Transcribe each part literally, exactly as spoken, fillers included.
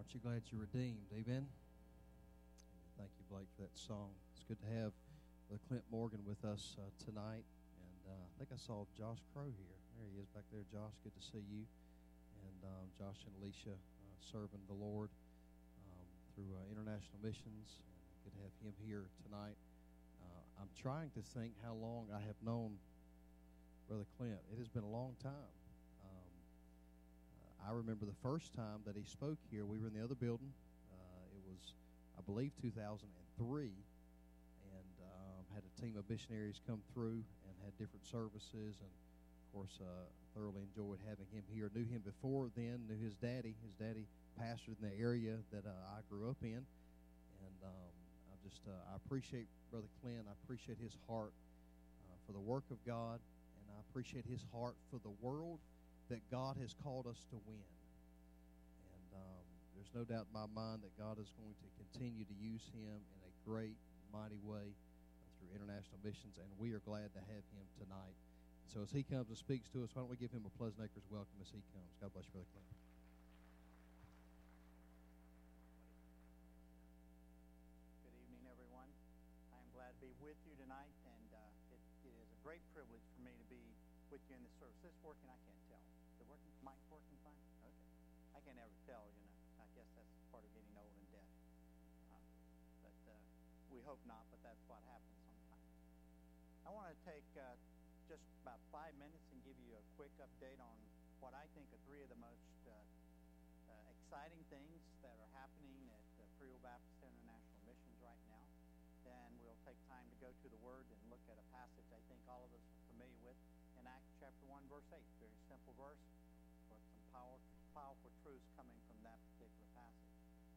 Aren't you glad you're redeemed? Amen? Thank you, Blake, for that song. It's good to have Brother Clint Morgan with us uh, tonight. And uh, I think I saw Josh Crow here. There he is back there. Josh, good to see you. And um, Josh and Alicia uh, serving the Lord um, through uh, International Missions. And good to have him here tonight. Uh, I'm trying to think how long I have known Brother Clint. It has been a long time. I remember the first time that he spoke here, we were in the other building. Uh, it was, I believe, two thousand three, and um, had a team of missionaries come through and had different services, and, of course, uh, thoroughly enjoyed having him here. Knew him before then, knew his daddy. His daddy pastored in the area that uh, I grew up in, and um, I just, uh, I appreciate Brother Clint. I appreciate his heart uh, for the work of God, and I appreciate his heart for the world that God has called us to win. And um, there's no doubt in my mind that God is going to continue to use him in a great, mighty way uh, through International Missions, and we are glad to have him tonight. So as he comes and speaks to us, why don't we give him a Pleasant Acres welcome as he comes. God bless you, Brother Clint. Good evening, everyone. I am glad to be with you tonight, and uh, it, it is a great privilege for me to be with you in this service. Is this working? I can't tell. Is it working? Mic working fine? Okay. I can't ever tell, you know. I guess that's part of getting old and deaf. Um, but uh, we hope not, but that's what happens sometimes. I want to take uh, just about five minutes and give you a quick update on what I think are three of the most uh, uh, exciting things that are happening at uh, Free Will Baptist International Missions right now. Then we'll take time to go to the Word and look at a passage I think all of us are familiar with. In Acts chapter one, verse eight, very simple verse, but some power, powerful truths coming from that particular passage.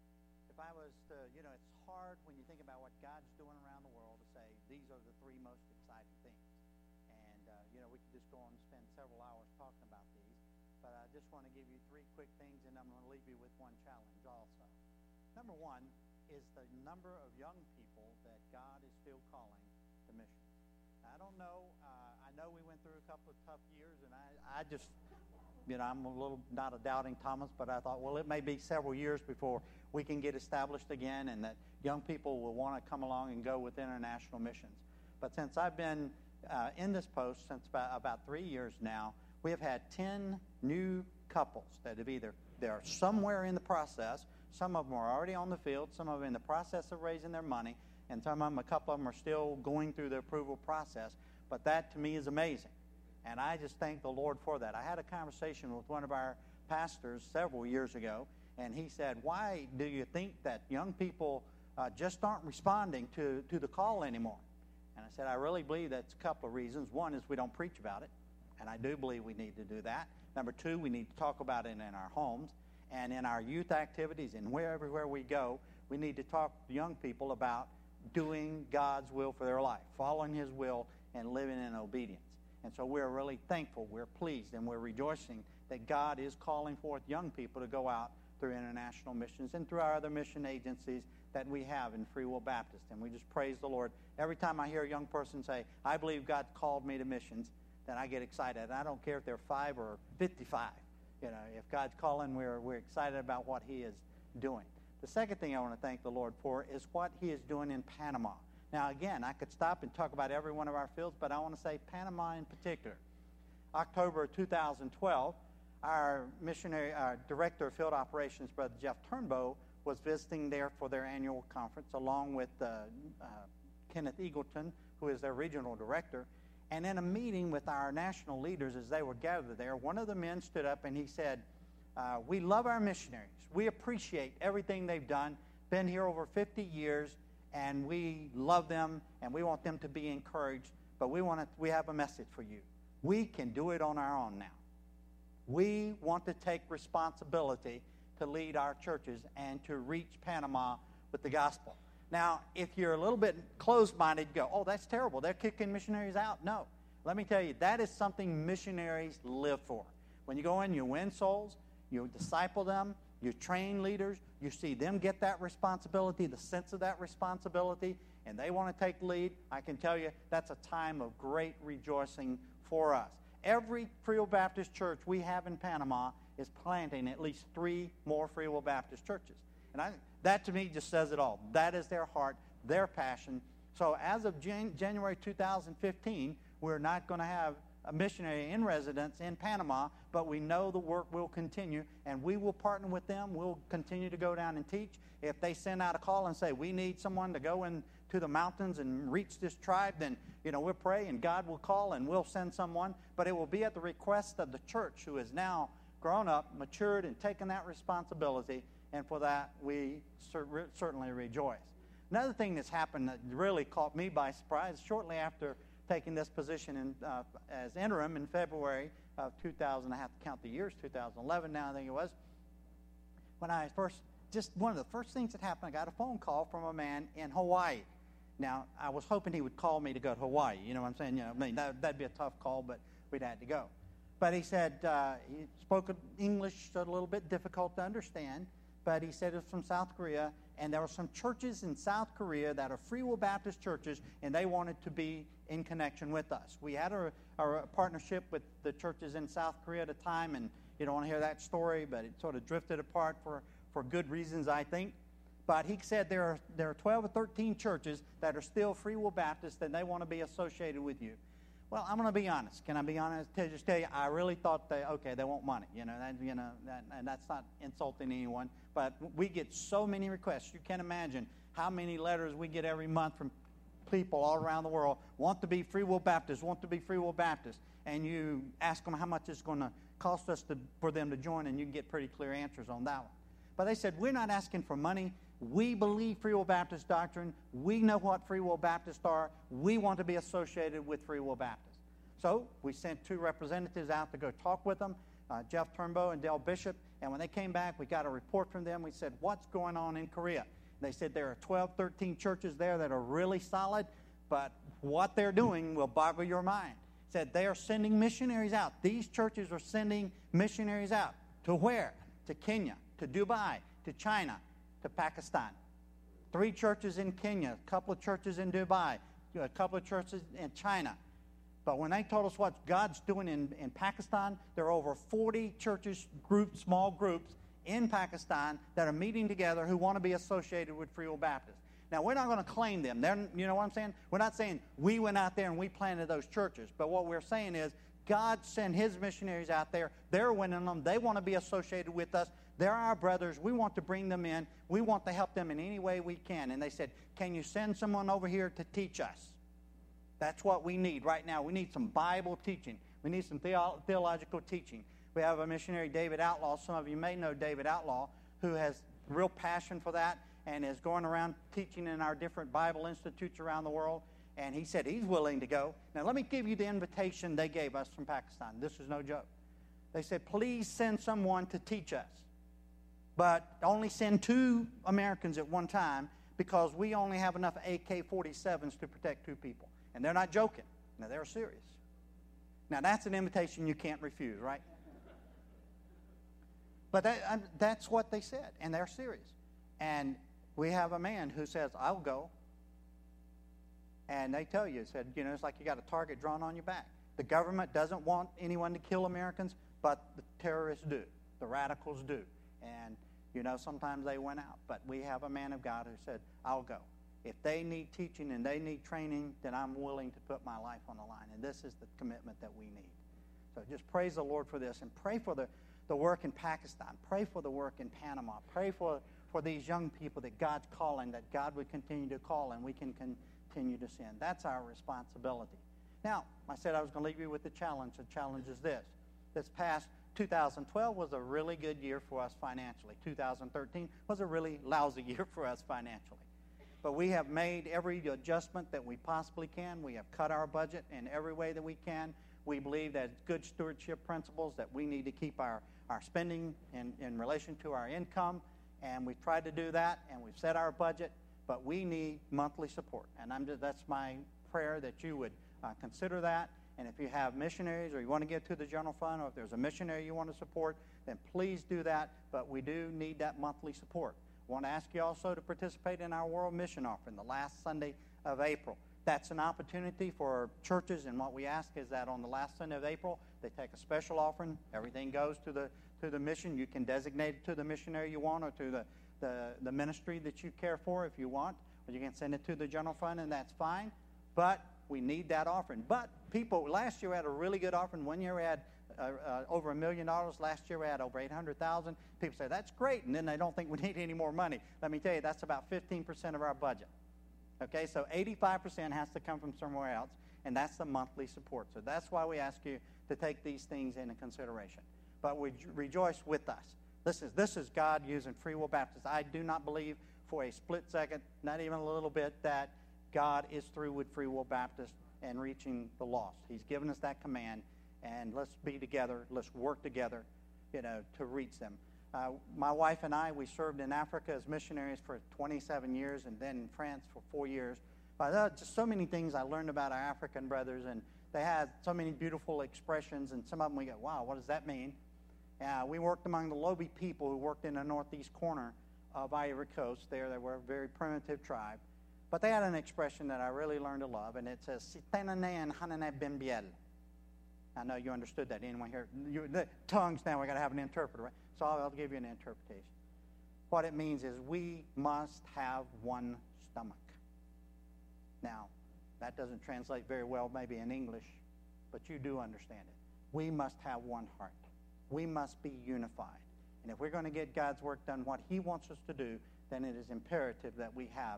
If I was to, you know, it's hard when you think about what God's doing around the world to say these are the three most exciting things. And, uh, you know, we could just go on and spend several hours talking about these, but I just want to give you three quick things, and I'm going to leave you with one challenge also. Number one is the number of young people that God is still calling to mission. I don't know. Uh, I know we went through a couple of tough years, and I, I just, you know, I'm a little not a doubting Thomas, but I thought, well, it may be several years before we can get established again, and that young people will want to come along and go with international missions. But since I've been uh, in this post since about, about three years now, we have had ten new couples that have either, they're somewhere in the process, some of them are already on the field, some of them in the process of raising their money, and some of them, a couple of them are still going through the approval process. But that, to me, is amazing. And I just thank the Lord for that. I had a conversation with one of our pastors several years ago, and he said, why do you think that young people uh, just aren't responding to, to the call anymore? And I said, I really believe that's a couple of reasons. One is we don't preach about it, and I do believe we need to do that. Number two, we need to talk about it in our homes and in our youth activities and wherever where we go. We need to talk to young people about doing God's will for their life, following His will and living in obedience. And so we're really thankful, we're pleased, and we're rejoicing that God is calling forth young people to go out through international missions and through our other mission agencies that we have in Free Will Baptist. And we just praise the Lord. Every time I hear a young person say, I believe God called me to missions, then I get excited. And I don't care if they're five or fifty-five. You know, if God's calling, we're, we're excited about what He is doing. The second thing I want to thank the Lord for is what He is doing in Panama. Now, again, I could stop and talk about every one of our fields, but I want to say Panama in particular. October two thousand twelve, our missionary, our director of field operations, Brother Jeff Turnbow, was visiting there for their annual conference, along with uh, uh, Kenneth Eagleton, who is their regional director. And in a meeting with our national leaders as they were gathered there, one of the men stood up and he said, uh, we love our missionaries. We appreciate everything they've done, been here over fifty years, and we love them, and we want them to be encouraged, but we want to, we have a message for you. We can do it on our own now. We want to take responsibility to lead our churches and to reach Panama with the gospel. Now, if you're a little bit closed-minded, you go, oh, that's terrible. They're kicking missionaries out. No. Let me tell you, that is something missionaries live for. When you go in, you win souls, you disciple them, you train leaders, you see them get that responsibility, the sense of that responsibility, and they want to take the lead. I can tell you that's a time of great rejoicing for us. Every Free Will Baptist church we have in Panama is planting at least three more Free Will Baptist churches. And I, that to me just says it all. That is their heart, their passion. So as of Jan- January two thousand fifteen, we're not going to have a missionary in residence in Panama, but we know the work will continue, and we will partner with them. We'll continue to go down and teach. If they send out a call and say, we need someone to go into the mountains and reach this tribe, then, you know, we'll pray, and God will call, and we'll send someone. But it will be at the request of the church, who is now grown up, matured, and taken that responsibility, and for that we cer- certainly rejoice. Another thing that's happened that really caught me by surprise, shortly after taking this position in, uh, as interim in February of two thousand, I have to count the years, two thousand eleven now I think it was, when I first, just one of the first things that happened, I got a phone call from a man in Hawaii. Now, I was hoping he would call me to go to Hawaii, you know what I'm saying? You know, I mean, that, that'd be a tough call, but we'd had to go. But he said, uh, he spoke English a little bit difficult to understand, but he said it was from South Korea, and there were some churches in South Korea that are Free Will Baptist churches, and they wanted to be in connection with us. We had a, a partnership with the churches in South Korea at a time, and you don't want to hear that story, but it sort of drifted apart for, for good reasons, I think. But he said there are, there are twelve or thirteen churches that are still Free Will Baptist, and they want to be associated with you. Well, I'm going to be honest. Can I be honest? To just tell you, I really thought they, okay, they want money. You know, that, you know, that, and that's not insulting anyone. But we get so many requests. You can't imagine how many letters we get every month from people all around the world want to be Free Will Baptists, want to be Free Will Baptists. And you ask them how much it's going to cost us to, for them to join, and you can get pretty clear answers on that one. But they said, we're not asking for money. We believe Free Will Baptist doctrine. We know what Free Will Baptists are. We want to be associated with Free Will Baptists. So we sent two representatives out to go talk with them, uh, Jeff Turnbow and Dale Bishop. And when they came back, we got a report from them. We said, what's going on in Korea? They said there are twelve, thirteen churches there that are really solid, but what they're doing will boggle your mind. Said they are sending missionaries out. These churches are sending missionaries out. To where? To Kenya, to Dubai, to China, to Pakistan. Three churches in Kenya, a couple of churches in Dubai, a couple of churches in China. But when they told us what God's doing in, in Pakistan, there are over forty churches, groups, small groups in Pakistan that are meeting together who want to be associated with Free Will Baptist. Now, we're not going to claim them. They're, you know what I'm saying? We're not saying we went out there and we planted those churches. But what we're saying is God sent his missionaries out there. They're winning them. They want to be associated with us. They're our brothers. We want to bring them in. We want to help them in any way we can. And they said, can you send someone over here to teach us? That's what we need right now. We need some Bible teaching. We need some theo- theological teaching. We have a missionary, David Outlaw. Some of you may know David Outlaw, who has real passion for that and is going around teaching in our different Bible institutes around the world. And he said he's willing to go. Now, let me give you the invitation they gave us from Pakistan. This is no joke. They said, please send someone to teach us. But only send two Americans at one time, because we only have enough A K forty-sevens to protect two people. And they're not joking. Now, they're serious. Now, that's an invitation you can't refuse, right? But that, um, that's what they said, and they're serious. And we have a man who says, I'll go. And they tell you, said, you know, it's like you got a target drawn on your back. The government doesn't want anyone to kill Americans, but the terrorists do. The radicals do. And, you know, sometimes they went out. But we have a man of God who said, I'll go. If they need teaching and they need training, then I'm willing to put my life on the line. And this is the commitment that we need. So just praise the Lord for this, and pray for the, the work in Pakistan. Pray for the work in Panama. Pray for, for these young people that God's calling, that God would continue to call, and we can continue to send. That's our responsibility. Now, I said I was going to leave you with the challenge. The challenge is this. This past two thousand twelve was a really good year for us financially. two thousand thirteen was a really lousy year for us financially. But we have made every adjustment that we possibly can. We have cut our budget in every way that we can. We believe that good stewardship principles, that we need to keep our, our spending in, in relation to our income. And we've tried to do that, and we've set our budget. But we need monthly support. And I'm just, that's my prayer, that you would uh, consider that. And if you have missionaries, or you want to give to the general fund, or if there's a missionary you want to support, then please do that. But we do need that monthly support. I want to ask you also to participate in our World Mission Offering the last Sunday of April. That's an opportunity for churches, and what we ask is that on the last Sunday of April, they take a special offering. Everything goes to the to to the mission. You can designate it to the missionary you want or to the, the, the ministry that you care for if you want. Or you can send it to the general fund, and that's fine. But we need that offering. But people, last year we had a really good offering. One year we had uh, uh, over a million dollars. Last year we had over eight hundred thousand. People say, that's great, and then they don't think we need any more money. Let me tell you, that's about fifteen percent of our budget. Okay, so eighty-five percent has to come from somewhere else, and that's the monthly support. So that's why we ask you to take these things into consideration. But we rejoice with us. This is, this is God using Free Will Baptist. I do not believe for a split second, not even a little bit, that God is through with Free Will Baptist and reaching the lost. He's given us that command, and let's be together. Let's work together, you know, to reach them. Uh, my wife and I, we served in Africa as missionaries for twenty-seven years, and then in France for four years. But there are just so many things I learned about our African brothers, and they had so many beautiful expressions, and some of them we go, wow, what does that mean? Uh, we worked among the Lobi people who worked in the northeast corner of Ivory Coast. There, they were a very primitive tribe. But they had an expression that I really learned to love, and it says, "Sitenane and hanane bimbiel." I know you understood that. Anyone here? You, the tongues now, we got to have an interpreter, right? So I'll, I'll give you an interpretation. What it means is we must have one stomach. Now, that doesn't translate very well maybe in English, but you do understand it. We must have one heart. We must be unified. And if we're going to get God's work done, what he wants us to do, then it is imperative that we have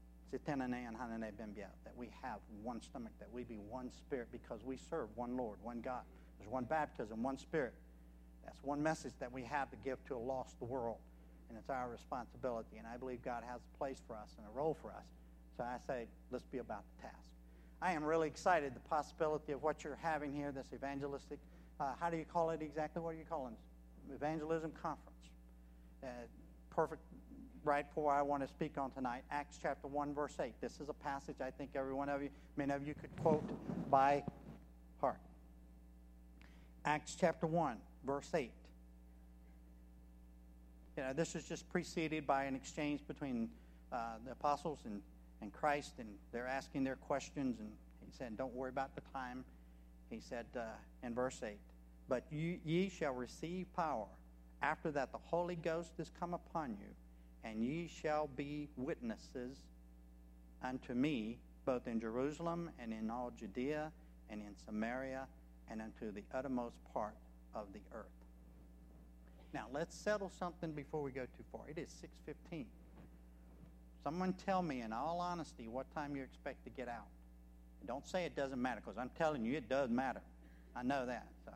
that we have one stomach, that we be one spirit, because we serve one Lord, one God. There's one baptism, one spirit. That's one message that we have to give to a lost world, and it's our responsibility. And I believe God has a place for us and a role for us. So I say, let's be about the task. I am really excited the possibility of what you're having here, this evangelistic, uh, how do you call it exactly? What are you calling it? Evangelism conference. Uh, perfect, right for what I want to speak on tonight. Acts chapter one, verse eight. This is a passage I think every one of you, many of you could quote by heart. Acts chapter one, verse eight. You know, this is just preceded by an exchange between uh, the apostles and, and Christ, and they're asking their questions, and he said, don't worry about the time. He said uh, in verse eight, but you, ye shall receive power after that the Holy Ghost is come upon you, and ye shall be witnesses unto me, both in Jerusalem and in all Judea and in Samaria and unto the uttermost part of the earth. Now, let's settle something before we go too far. It is six fifteen. Someone tell me, in all honesty, what time you expect to get out. And don't say it doesn't matter, because I'm telling you, it does matter. I know that. So,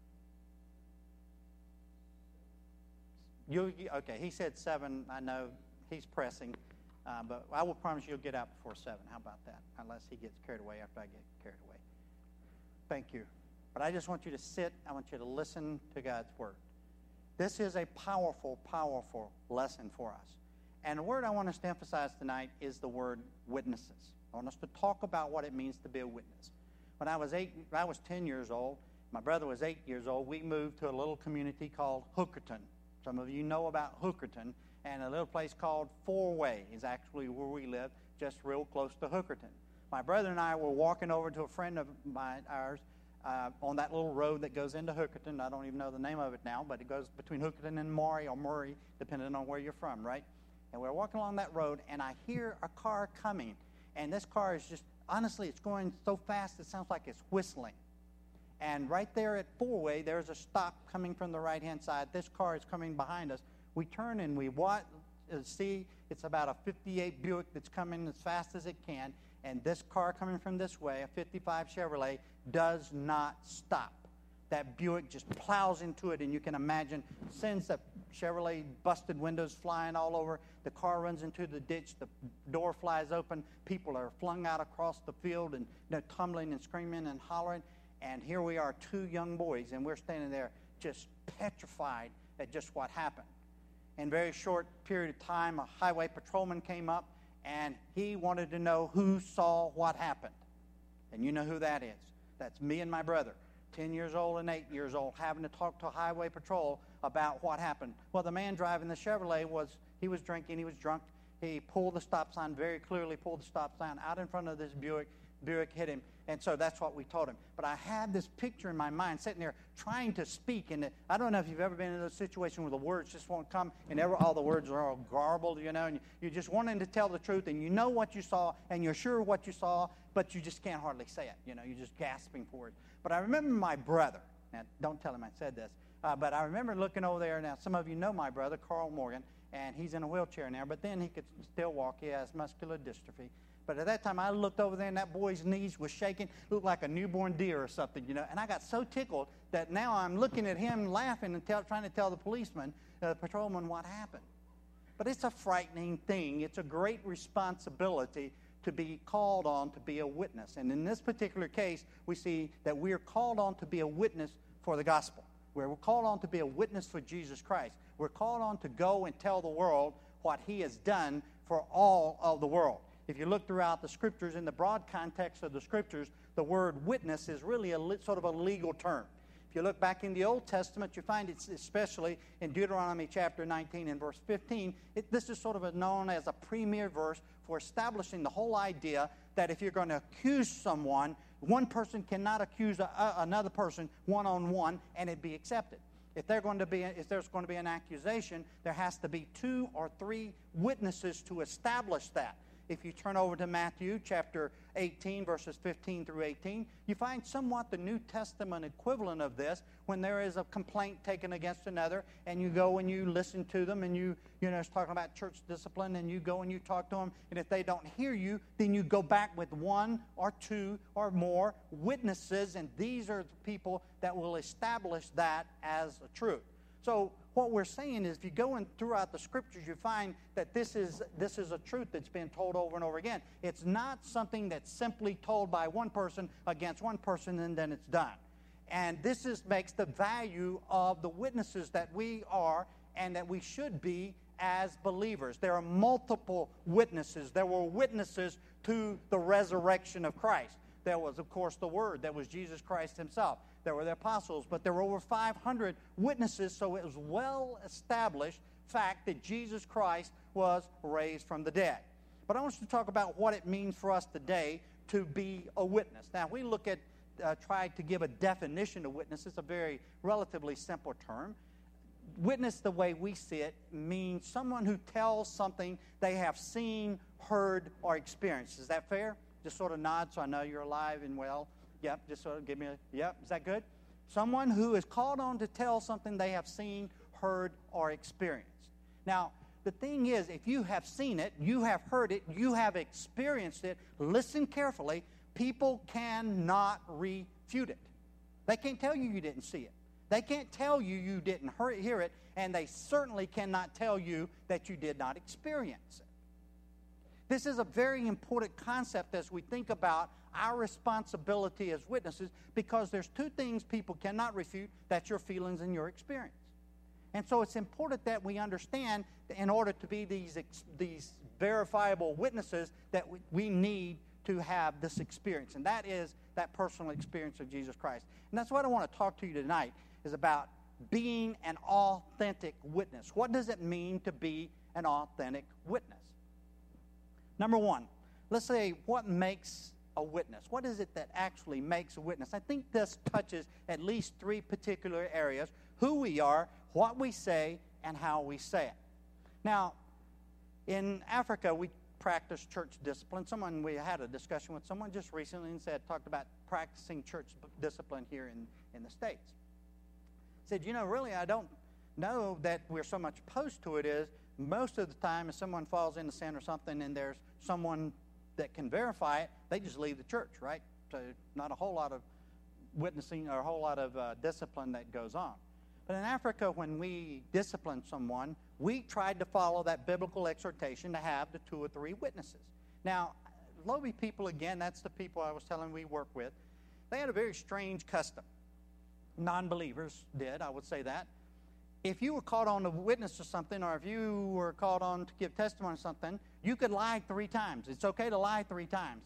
you okay? He said seven. I know he's pressing, uh, but I will promise you'll get out before seven. How about that? Unless he gets carried away after I get carried away. Thank you. But I just want you to sit. I want you to listen to God's word. This is a powerful, powerful lesson for us. And the word I want us to emphasize tonight is the word witnesses. I want us to talk about what it means to be a witness. When I was eight, I was ten years old. My brother was eight years old. We moved to a little community called Hookerton. Some of you know about Hookerton. And a little place called Four Way is actually where we live, just real close to Hookerton. My brother and I were walking over to a friend of mine, ours, Uh, on that little road that goes into Hookerton. I don't even know the name of it now, but it goes between Hookerton and Maury, or Murray, depending on where you're from, right? And we're walking along that road, and I hear a car coming. And this car is just, honestly, it's going so fast, it sounds like it's whistling. And right there at Four-Way, there's a stop coming from the right-hand side. This car is coming behind us. We turn and we watch, uh, see it's about a fifty-eight Buick that's coming as fast as it can. And this car coming from this way, a fifty-five Chevrolet, does not stop. That Buick just plows into it, and you can imagine, sends the Chevrolet busted windows flying all over. The car runs into the ditch. The door flies open. People are flung out across the field and you know, tumbling and screaming and hollering. And here we are, two young boys, and we're standing there just petrified at just what happened. In a very short period of time, a highway patrolman came up, and he wanted to know who saw what happened. And you know who that is. That's me and my brother, ten years old and eight years old, having to talk to highway patrol about what happened. Well, the man driving the Chevrolet, was he was drinking, he was drunk. He pulled the stop sign, very clearly pulled the stop sign out in front of this Buick, Buick hit him. And so that's what we told him. But I had this picture in my mind sitting there trying to speak. And I don't know if you've ever been in a situation where the words just won't come and ever, all the words are all garbled, you know, and you're just wanting to tell the truth and you know what you saw and you're sure what you saw, but you just can't hardly say it. You know, you're just gasping for it. But I remember my brother. Now, don't tell him I said this. Uh, but I remember looking over there. Now, some of you know my brother, Carl Morgan, and he's in a wheelchair now. But then he could still walk. He has muscular dystrophy. But at that time, I looked over there, and that boy's knees was shaking, looked like a newborn deer or something, you know. And I got so tickled that now I'm looking at him laughing and tell, trying to tell the policeman, uh, the patrolman, what happened. But it's a frightening thing. It's a great responsibility to be called on to be a witness. And in this particular case, we see that we're called on to be a witness for the gospel. We're called on to be a witness for Jesus Christ. We're called on to go and tell the world what he has done for all of the world. If you look throughout the Scriptures, in the broad context of the Scriptures, the word witness is really a sort of a legal term. If you look back in the Old Testament, you find it especially in Deuteronomy chapter nineteen and verse fifteen. It, this is sort of a known as a premier verse for establishing the whole idea that if you're going to accuse someone, one person cannot accuse a, a, another person one-on-one and it be accepted. If, they're going to be, if there's going to be an accusation, there has to be two or three witnesses to establish that. If you turn over to Matthew chapter eighteen, verses fifteen through eighteen, you find somewhat the New Testament equivalent of this when there is a complaint taken against another, and you go and you listen to them, and you, you know, it's talking about church discipline, and you go and you talk to them, and if they don't hear you, then you go back with one or two or more witnesses, and these are the people that will establish that as a truth. So what we're saying is if you go in throughout the Scriptures, you find that this is this is a truth that's been told over and over again. It's not something that's simply told by one person against one person and then it's done. And this is makes the value of the witnesses that we are and that we should be as believers. There are multiple witnesses. There were witnesses to the resurrection of Christ. There was, of course, the Word. That was Jesus Christ himself. There were the apostles, but there were over five hundred witnesses, so it was well-established fact that Jesus Christ was raised from the dead. But I want you to talk about what it means for us today to be a witness. Now, we look at, uh, try to give a definition of witness. It's a very relatively simple term. Witness, the way we see it, means someone who tells something they have seen, heard, or experienced. Is that fair? Just sort of nod so I know you're alive and well. Yep, just sort of give me a, yep, is that good? Someone who is called on to tell something they have seen, heard, or experienced. Now, the thing is, if you have seen it, you have heard it, you have experienced it, listen carefully, people cannot refute it. They can't tell you you didn't see it. They can't tell you you didn't hear it, and they certainly cannot tell you that you did not experience it. This is a very important concept as we think about our responsibility as witnesses, because there's two things people cannot refute. That's your feelings and your experience. And so it's important that we understand that in order to be these, these verifiable witnesses that we, we need to have this experience. And that is that personal experience of Jesus Christ. And that's what I want to talk to you tonight is about being an authentic witness. What does it mean to be an authentic witness? Number one, let's say what makes a witness. What is it that actually makes a witness? I think this touches at least three particular areas: who we are, what we say, and how we say it. Now, in Africa, we practice church discipline. Someone, we had a discussion with someone just recently and said, talked about practicing church discipline here in, in the States. Said, you know, really, I don't know that we're so much opposed to it is most of the time if someone falls into sin or something and there's someone that can verify it, they just leave the church, right? So not a whole lot of witnessing or a whole lot of uh, discipline that goes on. But in Africa, when we discipline someone, we tried to follow that biblical exhortation to have the two or three witnesses. Now, Lobi people, again, that's the people I was telling we work with, they had a very strange custom. Non-believers did, I would say that. If you were called on to witness to something, or if you were called on to give testimony to something, you could lie three times. It's okay to lie three times.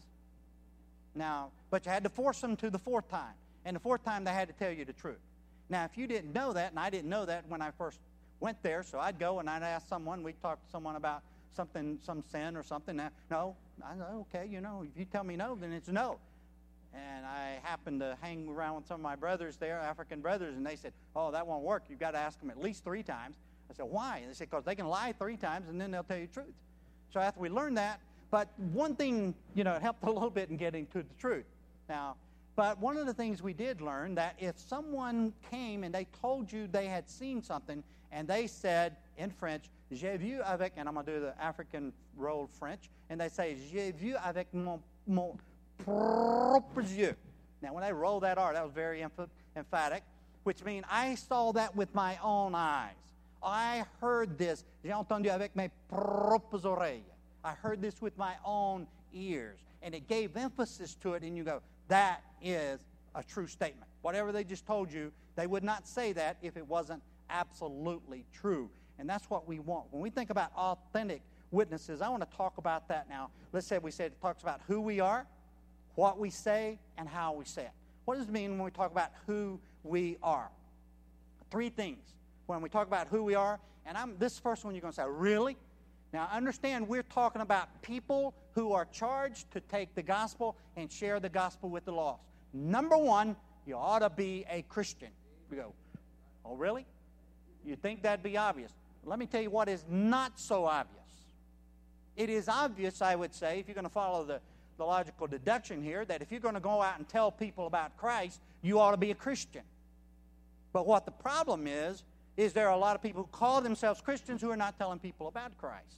Now, but you had to force them to the fourth time. And the fourth time, they had to tell you the truth. Now, if you didn't know that, and I didn't know that when I first went there, so I'd go and I'd ask someone, we'd talk to someone about something, some sin or something. No, I know, okay, you know, if you tell me no, then it's no. And I happened to hang around with some of my brothers there, African brothers, and they said, oh, that won't work. You've got to ask them at least three times. I said, why? And they said, because they can lie three times, and then they'll tell you the truth. So after we learned that, but one thing, you know, it helped a little bit in getting to the truth. Now, but one of the things we did learn, that if someone came and they told you they had seen something, and they said in French, j'ai vu avec, and I'm going to do the African rolled French, and they say, j'ai vu avec mon, mon propres yeux. Now, when they roll that R, that was very emph- emphatic, which means I saw that with my own eyes. I heard this. J'ai entendu avec mes propres oreilles. I heard this with my own ears. And it gave emphasis to it, and you go, that is a true statement. Whatever they just told you, they would not say that if it wasn't absolutely true. And that's what we want. When we think about authentic witnesses, I want to talk about that now. Let's say we said it talks about who we are, what we say, and how we say it. What does it mean when we talk about who we are? Three things. When we talk about who we are, and I'm this first one you're going to say, really? Now, understand we're talking about people who are charged to take the gospel and share the gospel with the lost. Number one, you ought to be a Christian. We go, oh, really? You think that'd be obvious? Let me tell you what is not so obvious. It is obvious, I would say, if you're going to follow the, the logical deduction here, that if you're going to go out and tell people about Christ, you ought to be a Christian. But what the problem is, is there are a lot of people who call themselves Christians who are not telling people about Christ.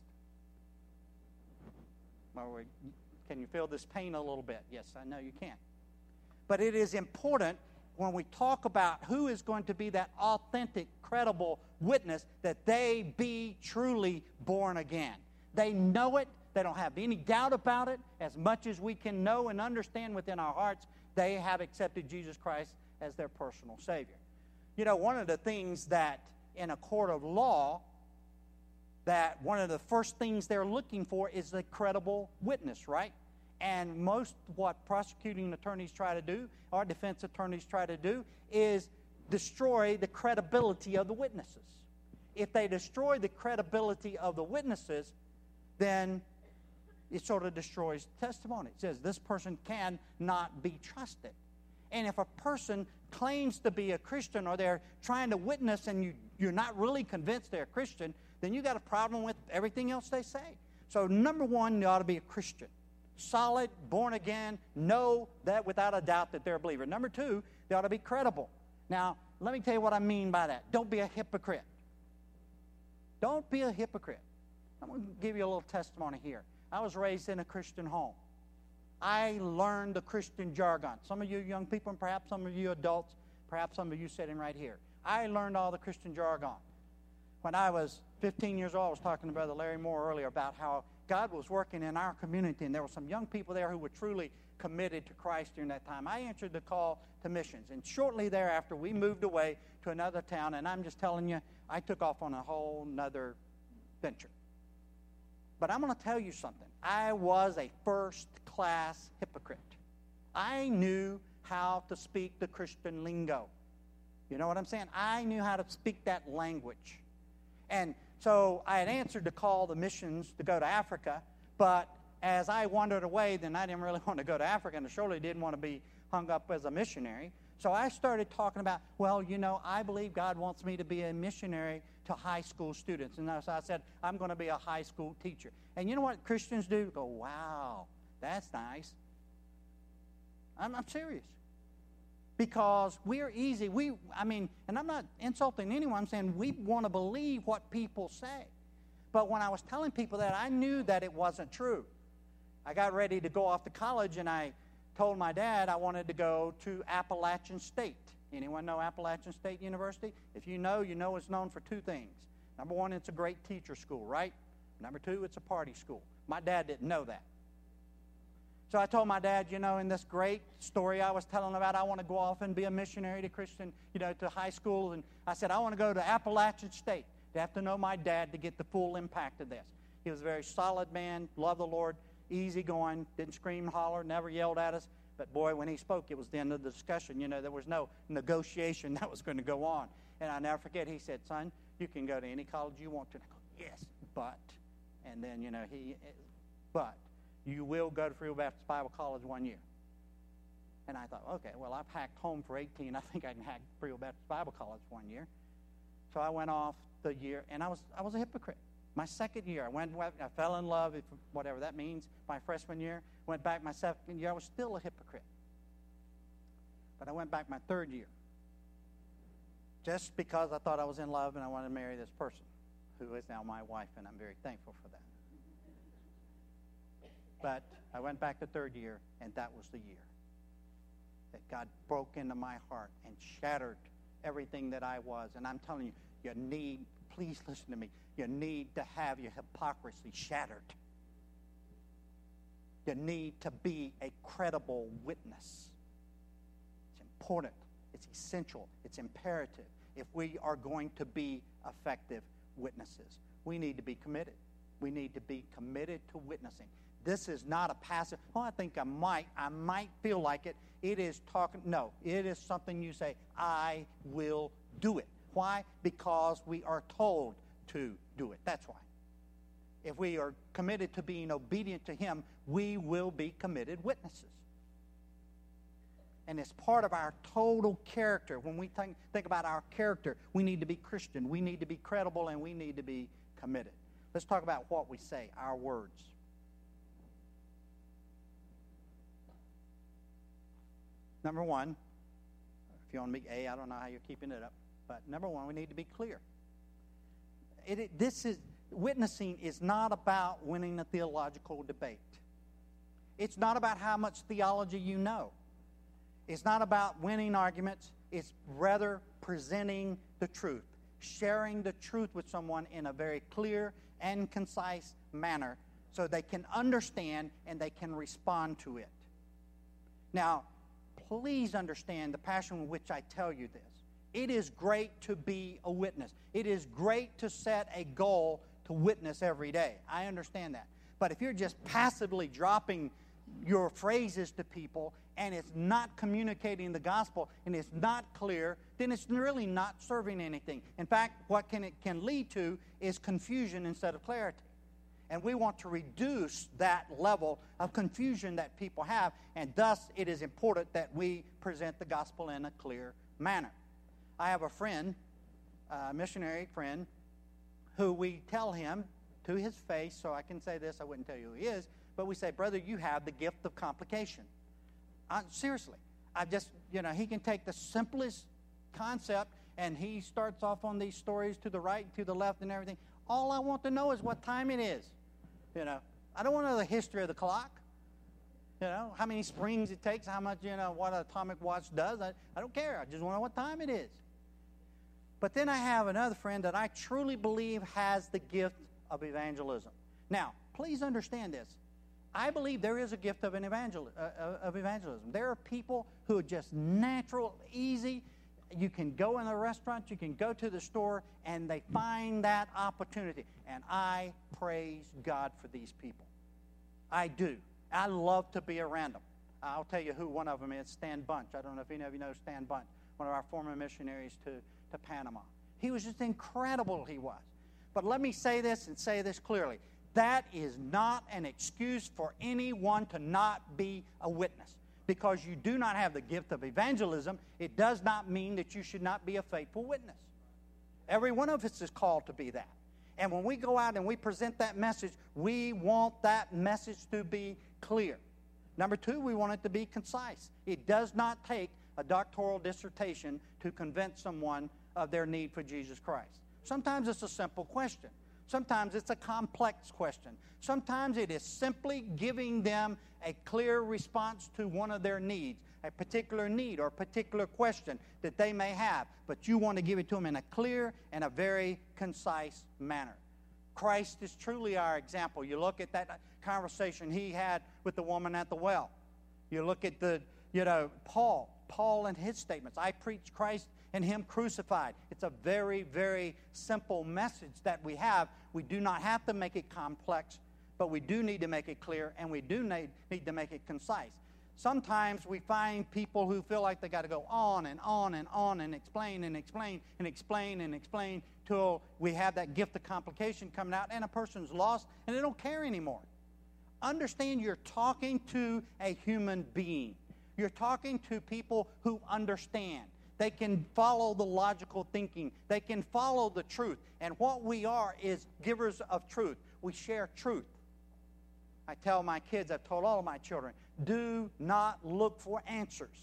Can you feel this pain a little bit? Yes, I know you can. But it is important when we talk about who is going to be that authentic, credible witness, that they be truly born again. They know it. They don't have any doubt about it. As much as we can know and understand within our hearts, they have accepted Jesus Christ as their personal Savior. You know, one of the things that in a court of law, that one of the first things they're looking for is a credible witness, right? And most what prosecuting attorneys try to do, or defense attorneys try to do, is destroy the credibility of the witnesses. If they destroy the credibility of the witnesses, then it sort of destroys testimony. It says this person cannot be trusted. And if a person claims to be a Christian, or they're trying to witness and you, you're not really convinced they're a Christian, then you got a problem with everything else they say. So number one, you ought to be a Christian. Solid, born again, know that without a doubt that they're a believer. Number two, they ought to be credible. Now, let me tell you what I mean by that. Don't be a hypocrite. Don't be a hypocrite. I'm going to give you a little testimony here. I was raised in a Christian home. I learned the Christian jargon. Some of you young people, and perhaps some of you adults, perhaps some of you sitting right here. I learned all the Christian jargon. When I was fifteen years old, I was talking to Brother Larry Moore earlier about how God was working in our community, and there were some young people there who were truly committed to Christ during that time. I answered the call to missions, and shortly thereafter, we moved away to another town, and I'm just telling you, I took off on a whole nother venture. But I'm going to tell you something. I was a first-class hypocrite. I knew how to speak the Christian lingo. You know what I'm saying? I knew how to speak that language. And so I had answered the call to missions to go to Africa, but as I wandered away, then I didn't really want to go to Africa, and I surely didn't want to be hung up as a missionary. So I started talking about, well, you know, I believe God wants me to be a missionary to high school students. And so I said, I'm going to be a high school teacher. And you know what Christians do? Go, wow, that's nice. I'm, I'm serious. Because we're easy. We, I mean, and I'm not insulting anyone. I'm saying we want to believe what people say. But when I was telling people that, I knew that it wasn't true. I got ready to go off to college, and I told my dad I wanted to go to Appalachian State. Anyone know Appalachian State University? If you know, you know it's known for two things. Number one, it's a great teacher school, right? Number two, it's a party school. My dad didn't know that. So I told my dad, you know, in this great story I was telling about, I want to go off and be a missionary to Christian, you know, to high school. And I said, I want to go to Appalachian State. You have to know my dad to get the full impact of this. He was a very solid man, loved the Lord, easygoing, didn't scream and holler, never yelled at us. But boy, when he spoke, it was the end of the discussion. You know, there was no negotiation that was going to go on. And I'll never forget, he said, son, you can go to any college you want to. And I go, yes, but. And And then, you know, he, but you will go to Freeville Baptist Bible College one year. And I thought, okay, well, I've hacked home for eighteen. I think I can hack Freeville Baptist Bible College one year. So I went off the year, and I was I was a hypocrite. My second year, I went, I fell in love, if, whatever that means. My freshman year, went back my second year, I was still a hypocrite. But I went back my third year, just because I thought I was in love and I wanted to marry this person, who is now my wife, and I'm very thankful for that. But I went back the third year, and that was the year that God broke into my heart and shattered everything that I was. And I'm telling you, you need, please listen to me, you need to have your hypocrisy shattered. You need to be a credible witness. It's important. It's essential. It's imperative. If we are going to be effective witnesses, we need to be committed. We need to be committed to witnessing. This is not a passive, oh, I think I might, I might feel like it. It is talking, no, it is something you say, I will do it. Why? Because we are told to do it. That's why. If we are committed to being obedient to Him, we will be committed witnesses. And it's part of our total character. When we think, think about our character, we need to be Christian, we need to be credible, and we need to be committed. Let's talk about what we say, our words. Number one, if you want to be A, I don't know how you're keeping it up, but number one, we need to be clear. It, it, this is witnessing is not about winning a theological debate. It's not about how much theology you know. It's not about winning arguments. It's rather presenting the truth, sharing the truth with someone in a very clear and concise manner so they can understand and they can respond to it. Now, please understand the passion with which I tell you this. It is great to be a witness. It is great to set a goal to witness every day. I understand that. But if you're just passively dropping your phrases to people and it's not communicating the gospel and it's not clear, then it's really not serving anything. In fact, what can it can lead to is confusion instead of clarity. And we want to reduce that level of confusion that people have, and thus it is important that we present the gospel in a clear manner. I have a friend, a missionary friend, who we tell him to his face, so I can say this, I wouldn't tell you who he is, but we say, brother, you have the gift of complication. I, seriously, I just, you know, he can take the simplest concept, and he starts off on these stories to the right, to the left, and everything. All I want to know is what time it is. You know, I don't want to know the history of the clock. You know, how many springs it takes, how much, you know, what an atomic watch does. I, I don't care. I just want to know what time it is. But then I have another friend that I truly believe has the gift of evangelism. Now, please understand this. I believe there is a gift of an evangel uh, of evangelism. There are people who are just natural, easy. You can go in a restaurant, you can go to the store, and they find that opportunity. And I praise God for these people. I do. I love to be around them. I'll tell you who one of them is, Stan Bunch. I don't know if any of you know Stan Bunch, one of our former missionaries to, to Panama. He was just incredible, he was. But let me say this and say this clearly. That is not an excuse for anyone to not be a witness. Because you do not have the gift of evangelism, it does not mean that you should not be a faithful witness. Every one of us is called to be that. And when we go out and we present that message, we want that message to be clear. Number two, we want it to be concise. It does not take a doctoral dissertation to convince someone of their need for Jesus Christ. Sometimes it's a simple question. Sometimes it's a complex question. Sometimes it is simply giving them a clear response to one of their needs, a particular need or a particular question that they may have, but you want to give it to them in a clear and a very concise manner. Christ is truly our example. You look at that conversation he had with the woman at the well. You look at the, you know, Paul, Paul and his statements. I preach Christ and Him crucified. It's a very, very simple message that we have. We do not have to make it complex, but we do need to make it clear, and we do need, need to make it concise. Sometimes we find people who feel like they got to go on and on and on and explain and explain and explain and explain till we have that gift of complication coming out and a person's lost and they don't care anymore. Understand you're talking to a human being. You're talking to people who understand. They can follow the logical thinking. They can follow the truth. And what we are is givers of truth. We share truth. I tell my kids, I've told all of my children, do not look for answers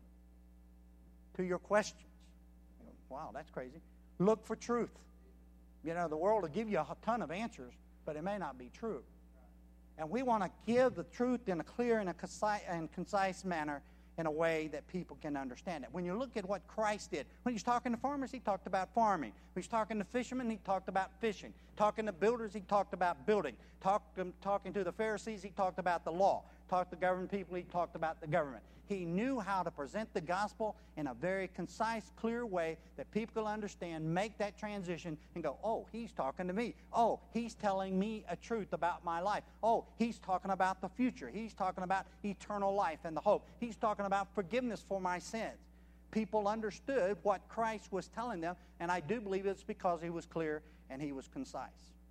to your questions. You go, wow, that's crazy. Look for truth. You know, the world will give you a ton of answers, but it may not be true. And we want to give the truth in a clear and a concise, and concise manner in a way that people can understand it. When you look at what Christ did, when he was talking to farmers, he talked about farming. When he was talking to fishermen, he talked about fishing. Talking to builders, he talked about building. Talk, um, talking to the Pharisees, he talked about the law. Talked to government people, he talked about the government. He knew how to present the gospel in a very concise, clear way that people could understand, make that transition, and go, oh, he's talking to me. Oh, he's telling me a truth about my life. Oh, he's talking about the future. He's talking about eternal life and the hope. He's talking about forgiveness for my sins. People understood what Christ was telling them, and I do believe it's because he was clear and he was concise.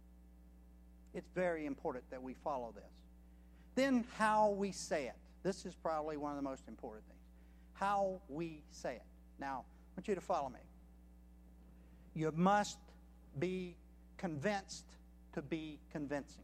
It's very important that we follow this. Then how we say it. This is probably one of the most important things. How we say it. Now, I want you to follow me. You must be convinced to be convincing.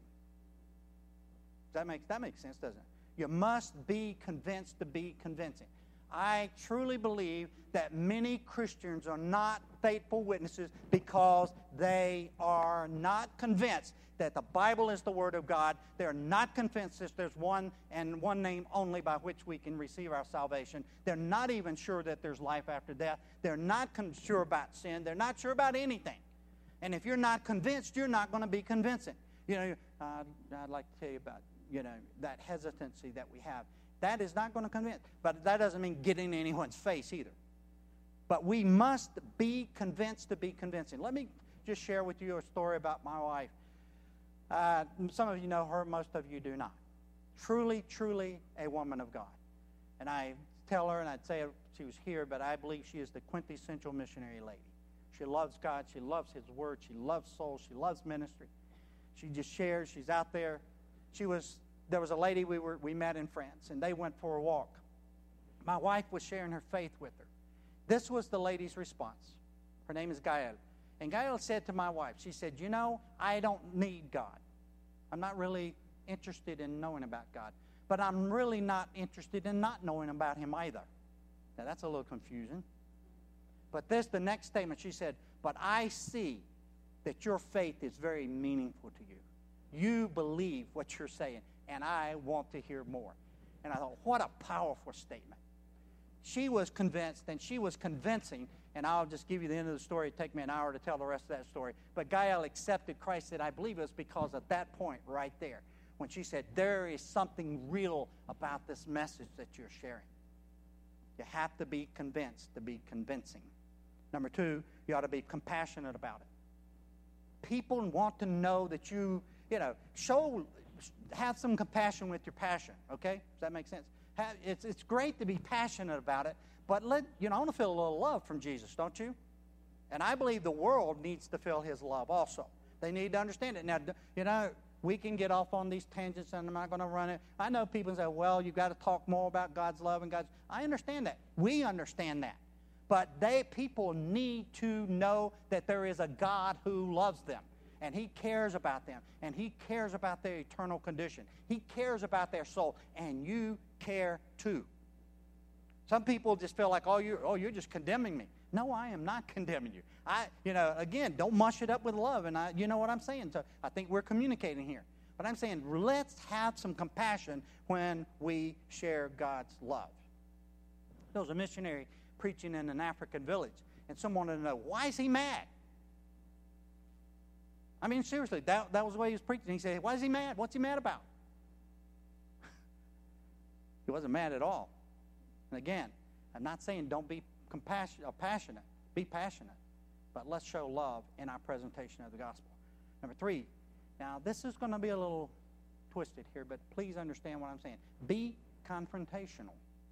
That makes, that makes sense, doesn't it? You must be convinced to be convincing. I truly believe that many Christians are not faithful witnesses because they are not convinced that the Bible is the Word of God. They're not convinced that there's one and one name only by which we can receive our salvation. They're not even sure that there's life after death. They're not con- sure about sin. They're not sure about anything. And if you're not convinced, you're not going to be convincing. You know, uh, I'd like to tell you about, you know, that hesitancy that we have. That is not going to convince. But that doesn't mean get in anyone's face either. But we must be convinced to be convincing. Let me just share with you a story about my wife. Uh, some of you know her, most of you do not. Truly, truly a woman of God. And I tell her, and I'd say if she was here, but I believe she is the quintessential missionary lady. She loves God. She loves His Word. She loves souls. She loves ministry. She just shares. She's out there. She was. There was a lady we were we met in France, and they went for a walk. My wife was sharing her faith with her. This was the lady's response. Her name is Gael. And Gael said to my wife, she said, you know, I don't need God. I'm not really interested in knowing about God. But I'm really not interested in not knowing about Him either. Now, that's a little confusing. But this, the next statement, she said, but I see that your faith is very meaningful to you. You believe what you're saying, and I want to hear more. And I thought, what a powerful statement. She was convinced, and she was convincing, and I'll just give you the end of the story. It'd take me an hour to tell the rest of that story. But Gael accepted Christ, and I believe it was because of that point right there, when she said, there is something real about this message that you're sharing. You have to be convinced to be convincing. Number two, you ought to be compassionate about it. People want to know that you, you know, show, have some compassion with your passion, okay? Does that make sense? Have, it's, it's great to be passionate about it, but let, you know, I want to feel a little love from Jesus, don't you? And I believe the world needs to feel His love also. They need to understand it. Now, you know, we can get off on these tangents, and I'm not going to run it. I know people say, well, you've got to talk more about God's love and God's... I understand that. We understand that. But they people need to know that there is a God who loves them, and He cares about them, and He cares about their eternal condition. He cares about their soul, and you care too. Some people just feel like, oh, you're, oh, you're just condemning me. No, I am not condemning you. I, you know, again, don't mush it up with love, and I, you know what I'm saying. So I think we're communicating here. But I'm saying let's have some compassion when we share God's love. There was a missionary preaching in an African village, and someone wanted to know, why is he mad? I mean, seriously, that, that was the way he was preaching. He said, why is he mad? What's he mad about? He wasn't mad at all. And again, I'm not saying don't be compassionate or passionate. Be passionate. But let's show love in our presentation of the gospel. Number three, now this is going to be a little twisted here, but please understand what I'm saying. Be confrontational.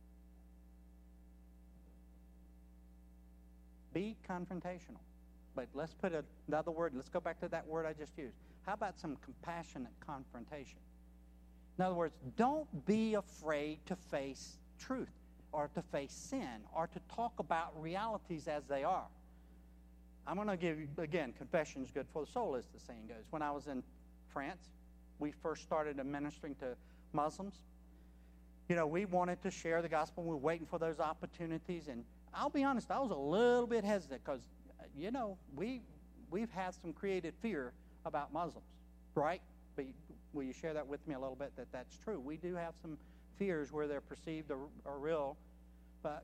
Be confrontational. But let's put a, another word. Let's go back to that word I just used. How about some compassionate confrontation? In other words, don't be afraid to face truth or to face sin or to talk about realities as they are. I'm going to give you, again, confession is good for the soul, as the saying goes. When I was in France, we first started ministering to Muslims. You know, we wanted to share the gospel. We were waiting for those opportunities. And I'll be honest, I was a little bit hesitant because, you know, we, we've had some created fear about Muslims, right? But will you share that with me a little bit, that that's true? We do have some fears where they're perceived or, or real. But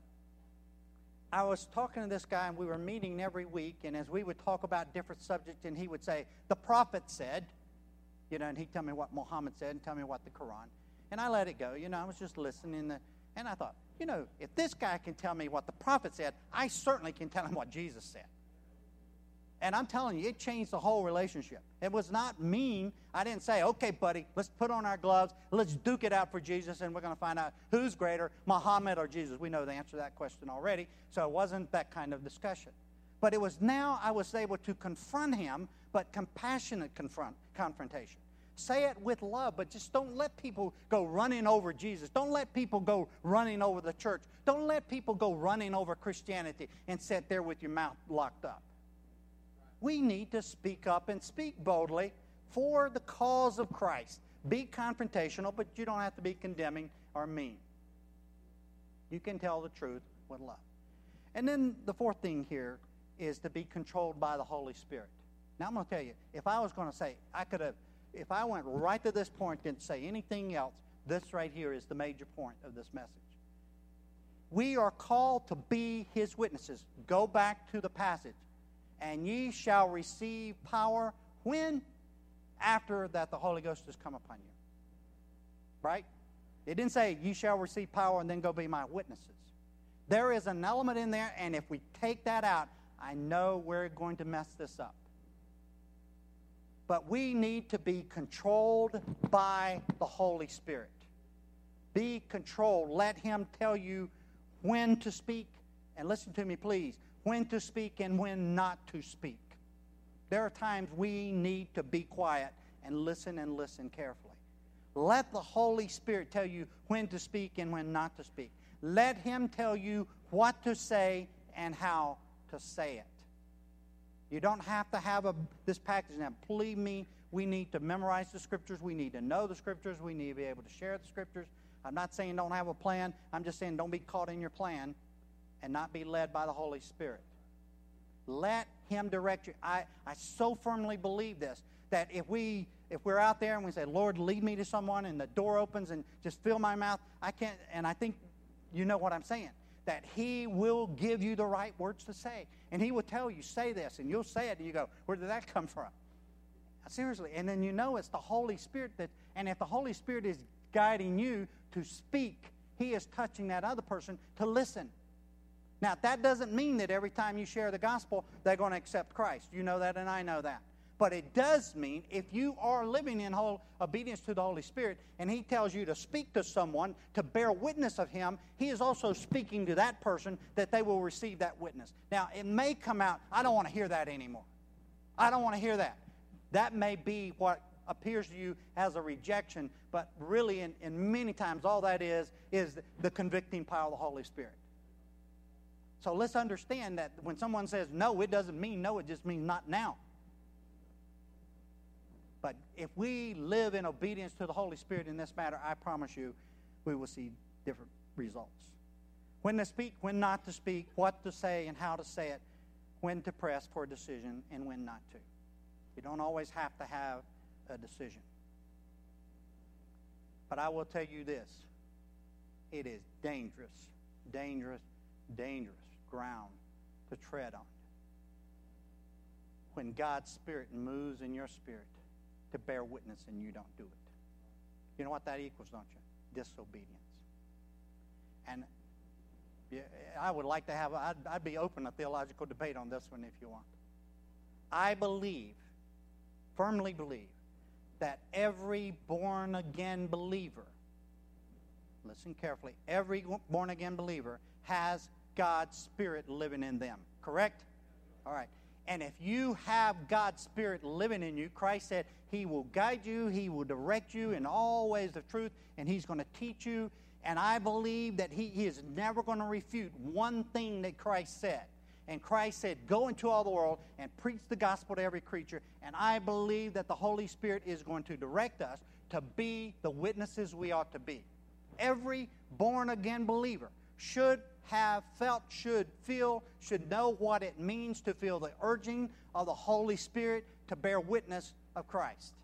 I was talking to this guy, and we were meeting every week, and as we would talk about different subjects, and he would say, the prophet said, you know, and he'd tell me what Muhammad said and tell me what the Quran. And I let it go. You know, I was just listening, the, and I thought, you know, if this guy can tell me what the prophet said, I certainly can tell him what Jesus said. And I'm telling you, it changed the whole relationship. It was not mean. I didn't say, okay, buddy, let's put on our gloves, let's duke it out for Jesus, and we're going to find out who's greater, Muhammad or Jesus. We know the answer to that question already, so it wasn't that kind of discussion. But it was now I was able to confront him, but compassionate confront, confrontation. Say it with love, but just don't let people go running over Jesus. Don't let people go running over the church. Don't let people go running over Christianity and sit there with your mouth locked up. We need to speak up and speak boldly for the cause of Christ. Be confrontational, but you don't have to be condemning or mean. You can tell the truth with love. And then the fourth thing here is to be controlled by the Holy Spirit. Now I'm going to tell you, if I was going to say, I could have, if I went right to this point and didn't say anything else, this right here is the major point of this message. We are called to be His witnesses. Go back to the passage. And ye shall receive power when? After that the Holy Ghost has come upon you. Right? It didn't say ye shall receive power and then go be my witnesses. There is an element in there, and if we take that out, I know we're going to mess this up. But we need to be controlled by the Holy Spirit. Be controlled. Let Him tell you when to speak. And listen to me, please. When to speak and when not to speak. There are times we need to be quiet and listen and listen carefully. Let the Holy Spirit tell you when to speak and when not to speak. Let Him tell you what to say and how to say it. You don't have to have a, this package. Now, believe me, we need to memorize the Scriptures. We need to know the Scriptures. We need to be able to share the Scriptures. I'm not saying don't have a plan. I'm just saying don't be caught in your plan and not be led by the Holy Spirit. Let Him direct you. I, I so firmly believe this, that if, we, if we're out there and we say, Lord, lead me to someone, and the door opens and just fill my mouth, I can't, and I think you know what I'm saying, that He will give you the right words to say. And He will tell you, say this, and you'll say it, and you go, where did that come from? Seriously. And then you know it's the Holy Spirit that, and if the Holy Spirit is guiding you to speak, He is touching that other person to listen. Now, that doesn't mean that every time you share the gospel, they're going to accept Christ. You know that, and I know that. But it does mean if you are living in whole obedience to the Holy Spirit, and He tells you to speak to someone, to bear witness of Him, He is also speaking to that person that they will receive that witness. Now, it may come out, I don't want to hear that anymore. I don't want to hear that. That may be what appears to you as a rejection, but really, in, in many times, all that is, is the convicting power of the Holy Spirit. So let's understand that when someone says no, it doesn't mean no, it just means not now. But if we live in obedience to the Holy Spirit in this matter, I promise you, we will see different results. When to speak, when not to speak, what to say and how to say it, when to press for a decision and when not to. You don't always have to have a decision. But I will tell you this. It is dangerous, dangerous, dangerous ground to tread on. When God's Spirit moves in your spirit to bear witness and you don't do it. You know what that equals, don't you? Disobedience. And I would like to have, I'd, I'd be open to theological debate on this one if you want. I believe, firmly believe, that every born-again believer listen carefully, every born-again believer has God's Spirit living in them. Correct? All right. And if you have God's Spirit living in you, Christ said He will guide you, He will direct you in all ways of truth, and He's going to teach you. And I believe that He, he is never going to refute one thing that Christ said. And Christ said, go into all the world and preach the gospel to every creature. And I believe that the Holy Spirit is going to direct us to be the witnesses we ought to be. Every born-again believer should have felt, should feel, should know what it means to feel the urging of the Holy Spirit to bear witness of Christ.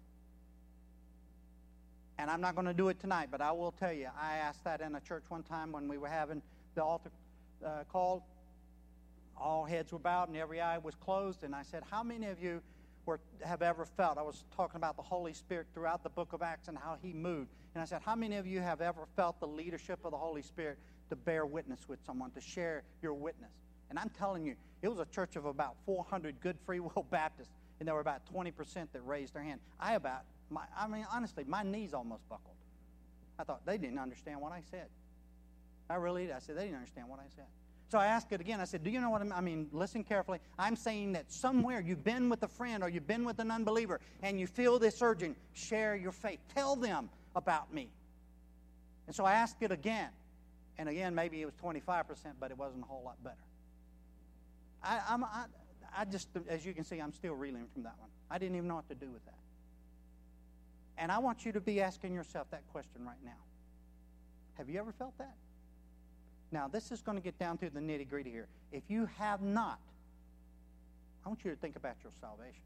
And I'm not going to do it tonight, but I will tell you, I asked that in a church one time when we were having the altar uh, called. All heads were bowed and every eye was closed. And I said, how many of you were, have ever felt, I was talking about the Holy Spirit throughout the book of Acts and how He moved. And I said, how many of you have ever felt the leadership of the Holy Spirit to bear witness with someone, to share your witness? And I'm telling you, it was a church of about four hundred good free will Baptists, and there were about twenty percent that raised their hand. I about, my, I mean, honestly, my knees almost buckled. I thought, they didn't understand what I said. I really did. I said, they didn't understand what I said. So I asked it again. I said, do you know what I'm, I mean, listen carefully. I'm saying that somewhere you've been with a friend or you've been with an unbeliever and you feel this urging, share your faith. Tell them about me. And so I asked it again. And again, maybe it was twenty-five percent, but it wasn't a whole lot better. I, I'm, I, I just, as you can see, I'm still reeling from that one. I didn't even know what to do with that. And I want you to be asking yourself that question right now. Have you ever felt that? Now, this is going to get down to the nitty-gritty here. If you have not, I want you to think about your salvation.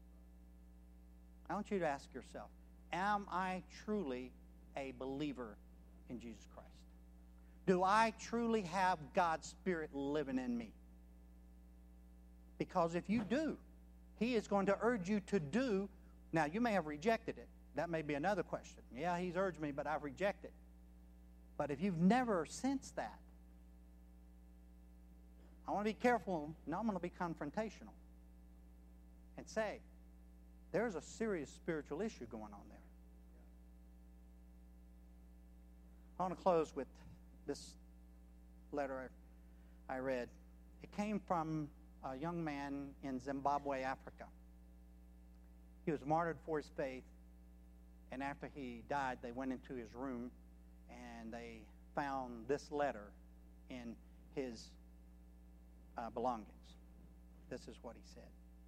I want you to ask yourself, am I truly a believer in Jesus Christ? Do I truly have God's Spirit living in me? Because if you do, He is going to urge you to do. Now, you may have rejected it. That may be another question. Yeah, He's urged me, but I've rejected. But if you've never sensed that, I want to be careful. Now I'm going to be confrontational and say, there's a serious spiritual issue going on there. I want to close with this letter I read. It came from a young man in Zimbabwe, Africa. He was martyred for his faith, and after he died, they went into his room, and they found this letter in his uh, belongings. This is what he said.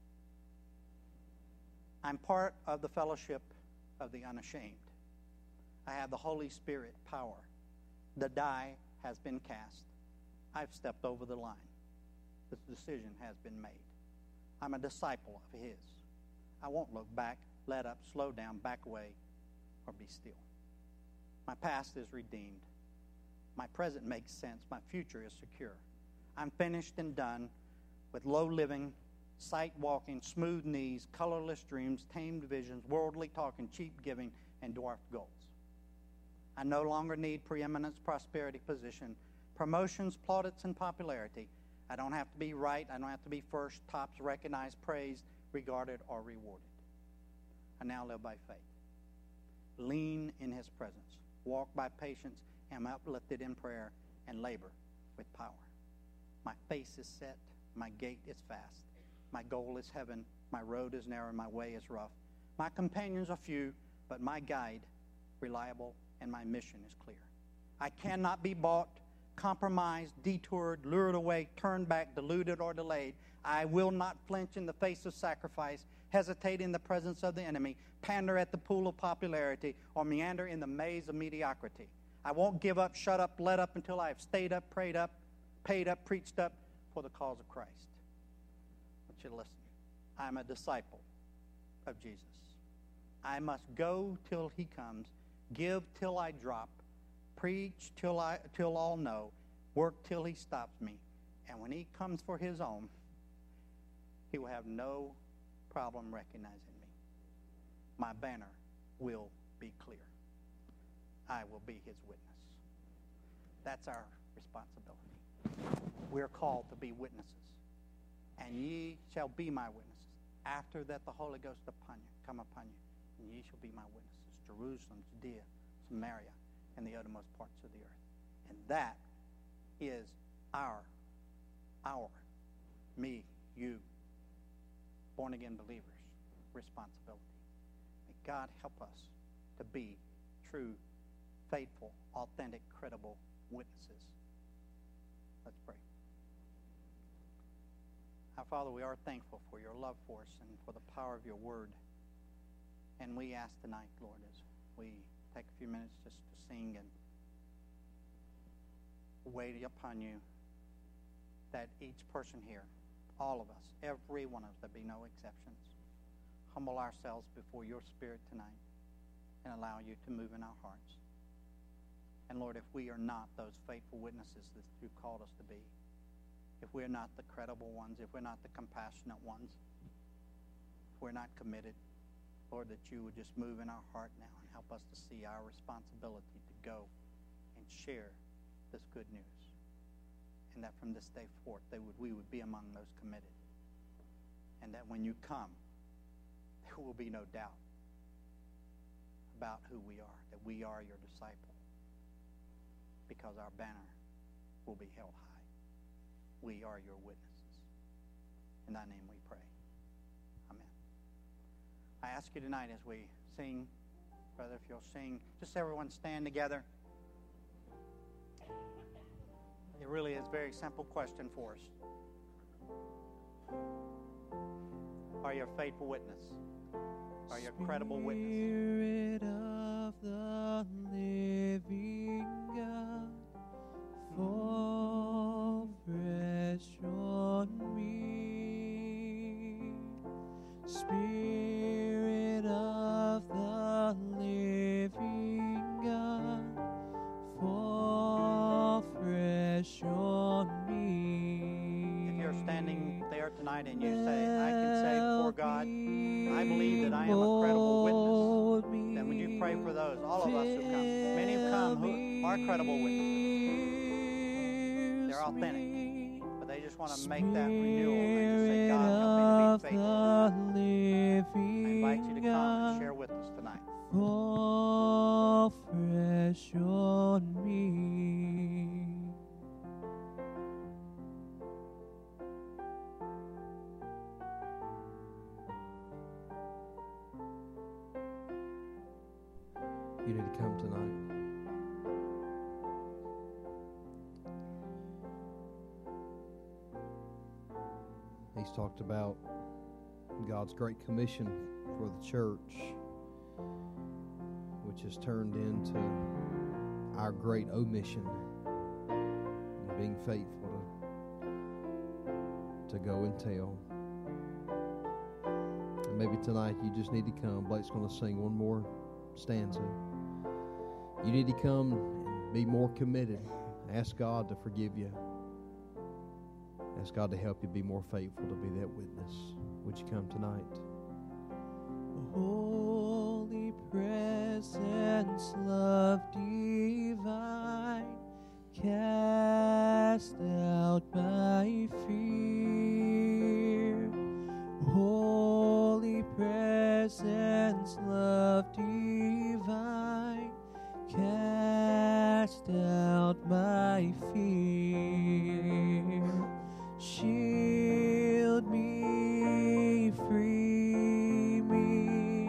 I'm part of the fellowship of the unashamed. I have the Holy Spirit power. The die has been cast. I've stepped over the line. This decision has been made. I'm a disciple of His. I won't look back, let up, slow down, back away, or be still. My past is redeemed. My present makes sense. My future is secure. I'm finished and done with low living, sight walking, smooth knees, colorless dreams, tamed visions, worldly talking, cheap giving, and dwarfed goals. I no longer need preeminence, prosperity, position, promotions, plaudits, and popularity. I don't have to be right. I don't have to be first, tops, recognized, praised, regarded, or rewarded. I now live by faith. Lean in His presence. Walk by patience. Am uplifted in prayer and labor with power. My face is set. My gait is fast. My goal is heaven. My road is narrow. My way is rough. My companions are few, but my guide reliable, and my mission is clear. I cannot be bought, compromised, detoured, lured away, turned back, deluded, or delayed. I will not flinch in the face of sacrifice, hesitate in the presence of the enemy, pander at the pool of popularity, or meander in the maze of mediocrity. I won't give up, shut up, let up until I have stayed up, prayed up, paid up, preached up for the cause of Christ. I want you to listen. I'm a disciple of Jesus. I must go till He comes, give till I drop, preach till I till all know, work till He stops me. And when He comes for His own, He will have no problem recognizing me. My banner will be clear. I will be His witness. That's our responsibility. We're called to be witnesses. And ye shall be my witnesses. After that the Holy Ghost upon you, come upon you, and ye shall be my witnesses. Jerusalem, Judea, Samaria, and the uttermost parts of the earth. And that is our, our, me, you, born-again believers' responsibility. May God help us to be true, faithful, authentic, credible witnesses. Let's pray. Our Father, we are thankful for your love for us and for the power of your word. And we ask tonight, Lord, as we take a few minutes just to sing and wait upon you, that each person here, all of us, every one of us, there be no exceptions, humble ourselves before your Spirit tonight and allow you to move in our hearts. And Lord, if we are not those faithful witnesses that you called us to be, if we're not the credible ones, if we're not the compassionate ones, if we're not committed, Lord, that you would just move in our heart now and help us to see our responsibility to go and share this good news. And that from this day forth, they would, we would be among those committed. And that when you come, there will be no doubt about who we are, that we are your disciple, because our banner will be held high. We are your witnesses. In thy name we pray. Amen. I ask you tonight as we sing, brother, if you'll sing, just everyone stand together. It really is a very simple question for us. Are you a faithful witness? Are you a credible witness? Spirit of the living God, fall fresh on me. Spirit of the living God, fall fresh on me. If you're standing there tonight and you say, I can say before God, I believe that I am a credible witness, then would you pray for those, all of us who come? Many have come who are credible witnesses. They're authentic, but they just want to make that renewal and just say, God, help me to be faithful. I invite you to come and share with us tonight. Fall fresh on me. You need to come tonight. He's talked about God's great commission for the church, which has turned into our great omission, and being faithful to, to go and tell. And maybe tonight you just need to come. Blake's going to sing one more stanza. You need to come and be more committed. Ask God to forgive you. Ask God to help you be more faithful to be that witness. Would you come tonight? Holy presence, love divine, cast out my fear. Holy presence, love divine, cast out my fear. Shield me, free me,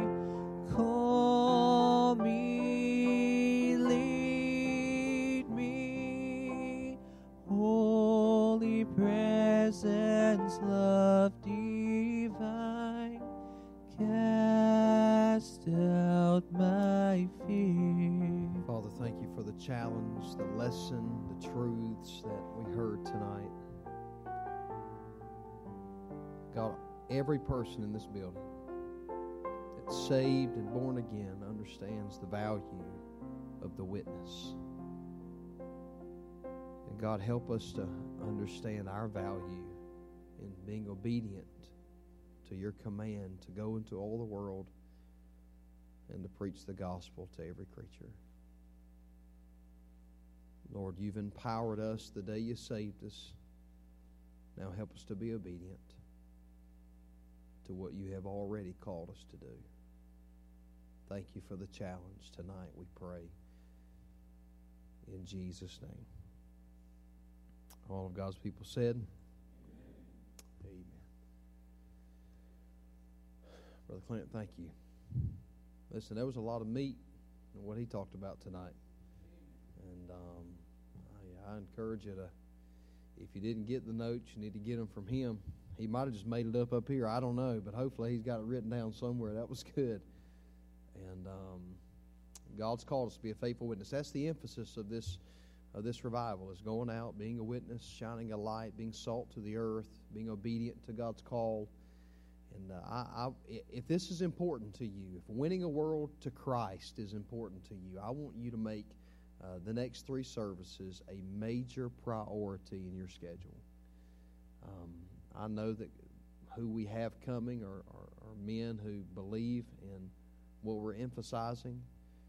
call me, lead me. Holy presence, love divine, cast out my fear. Father, thank you for the challenge, the lesson, the truths that we heard tonight. God, every person in this building that's saved and born again understands the value of the witness. And God, help us to understand our value in being obedient to your command to go into all the world and to preach the gospel to every creature. Lord, you've empowered us the day you saved us. Now help us to be obedient to what you have already called us to do. Thank you for the challenge tonight, we pray. in Jesus' name. All of God's people said, Amen. Brother Clint, thank you. Listen, there was a lot of meat in what he talked about tonight. And um, I, I encourage you to, if you didn't get the notes, you need to get them from him. He might have just made it up up here. I don't know. But hopefully he's got it written down somewhere. That was good. And um, God's called us to be a faithful witness. That's the emphasis of this of this revival, is going out, being a witness, shining a light, being salt to the earth, being obedient to God's call. And uh, I, I, if this is important to you, if winning a world to Christ is important to you, I want you to make uh, the next three services a major priority in your schedule. Um, I know that who we have coming are, are, are men who believe in what we're emphasizing,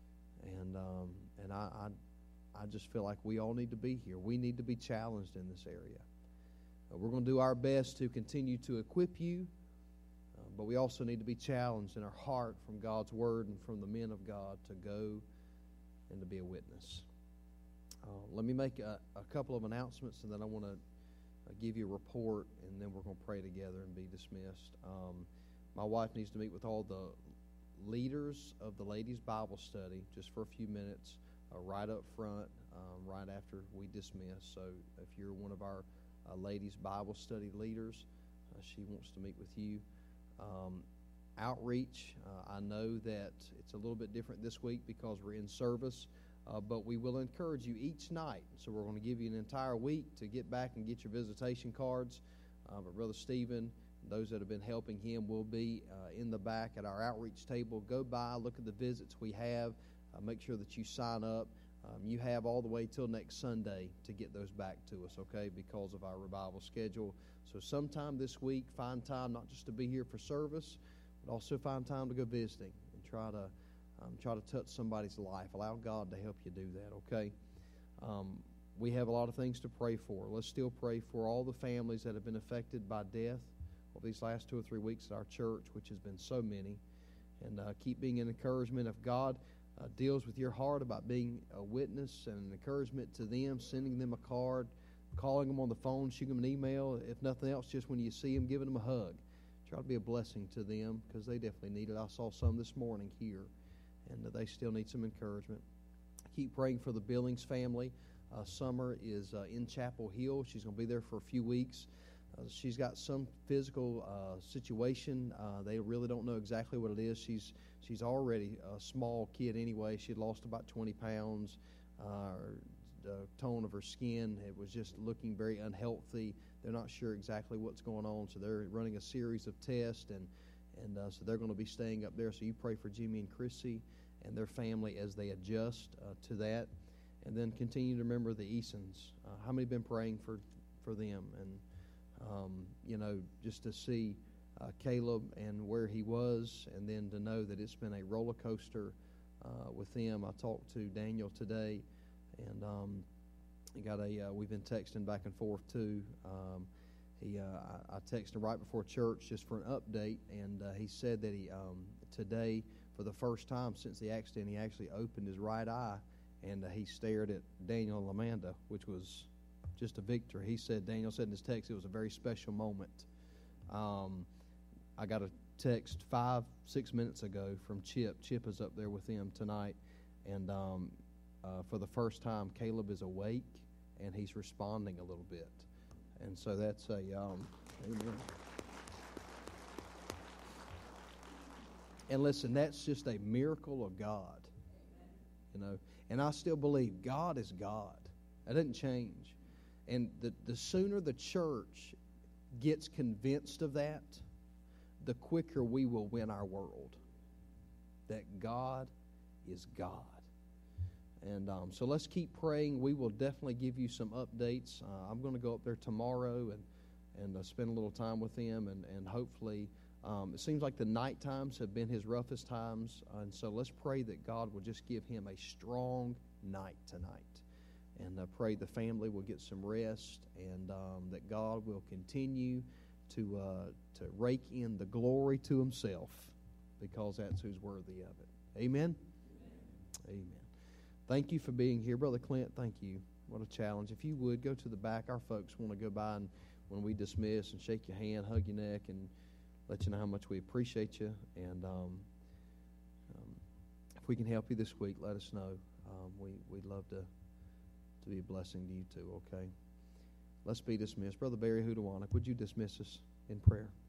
and um, and I, I I just feel like we all need to be here. We need to be challenged in this area. Uh, we're going to do our best to continue to equip you, uh, but we also need to be challenged in our heart from God's Word and from the men of God to go and to be a witness. Uh, let me make a, a couple of announcements, and then I want to uh, give you a report, and then we're going to pray together and be dismissed. Um, my wife needs to meet with all the leaders of the ladies' Bible study just for a few minutes. Uh, right up front, um, right after we dismiss. So if you're one of our uh, ladies' Bible study leaders, uh, she wants to meet with you. Um, outreach, uh, I know that it's a little bit different this week because we're in service, uh, but we will encourage you each night. So we're going to give you an entire week to get back and get your visitation cards. Uh, but Brother Stephen, those that have been helping him, will be uh, in the back at our outreach table. Go by, look at the visits we have. Uh, make sure that you sign up. Um, you have all the way till next Sunday to get those back to us, okay, because of our revival schedule. So sometime this week, find time not just to be here for service, but also find time to go visiting and try to um, try to touch somebody's life. Allow God to help you do that, okay? Um, we have a lot of things to pray for. Let's still pray for all the families that have been affected by death over these last two or three weeks at our church, which has been so many. And uh, keep being an encouragement. If God Uh, deals with your heart about being a witness and an encouragement to them, sending them a card, calling them on the phone, shooting them an email, if nothing else, just when you see them, giving them a hug. Try to be a blessing to them because they definitely need it. I saw some this morning here, and uh, they still need some encouragement. Keep praying for the Billings family. Uh, Summer is uh, in Chapel Hill. She's going to be there for a few weeks. Uh, she's got some physical uh, situation. Uh, they really don't know exactly what it is. She's she's already a small kid anyway. She had lost about twenty pounds. Uh, the tone of her skin, it was just looking very unhealthy. They're not sure exactly what's going on, so they're running a series of tests, and and uh, so they're going to be staying up there. So you pray for Jimmy and Chrissy and their family as they adjust uh, to that, and then continue to remember the Easons. Uh, how many have been praying for for them? And Um, you know, just to see uh, Caleb and where he was, and then to know that it's been a roller coaster uh, with them. I talked to Daniel today, and um, he got a. Uh, we've been texting back and forth too. Um, he, uh, I, I texted him right before church just for an update, and uh, he said that he um, today, for the first time since the accident, he actually opened his right eye, and uh, he stared at Daniel and Amanda, which was just a victory. He said, Daniel said in his text, it was a very special moment. Um, I got a text five, six minutes ago from Chip. Chip is up there with them tonight. And um, uh, for the first time, Caleb is awake, and he's responding a little bit. And so that's a, um, amen. And listen, that's just a miracle of God. You know, and I still believe God is God. That doesn't change. And the, the sooner the church gets convinced of that, the quicker we will win our world. That God is God. And um, so let's keep praying. We will definitely give you some updates. Uh, I'm going to go up there tomorrow and, and uh, spend a little time with them. And, and hopefully, um, it seems like the night times have been his roughest times. Uh, and so let's pray that God will just give him a strong night tonight. And I pray the family will get some rest, and um, that God will continue to uh, to rake in the glory to himself, because that's who's worthy of it. Amen? Amen. Amen. thank you for being here. Brother Clint, thank you. What a challenge. If you would, go to the back. Our folks want to go by and when we dismiss and shake your hand, hug your neck, and let you know how much we appreciate you. And um, um, if we can help you this week, let us know. Um, we, we'd love to, to be a blessing to you too, okay? Let's be dismissed. Brother Barry Hudawanek, would you dismiss us in prayer?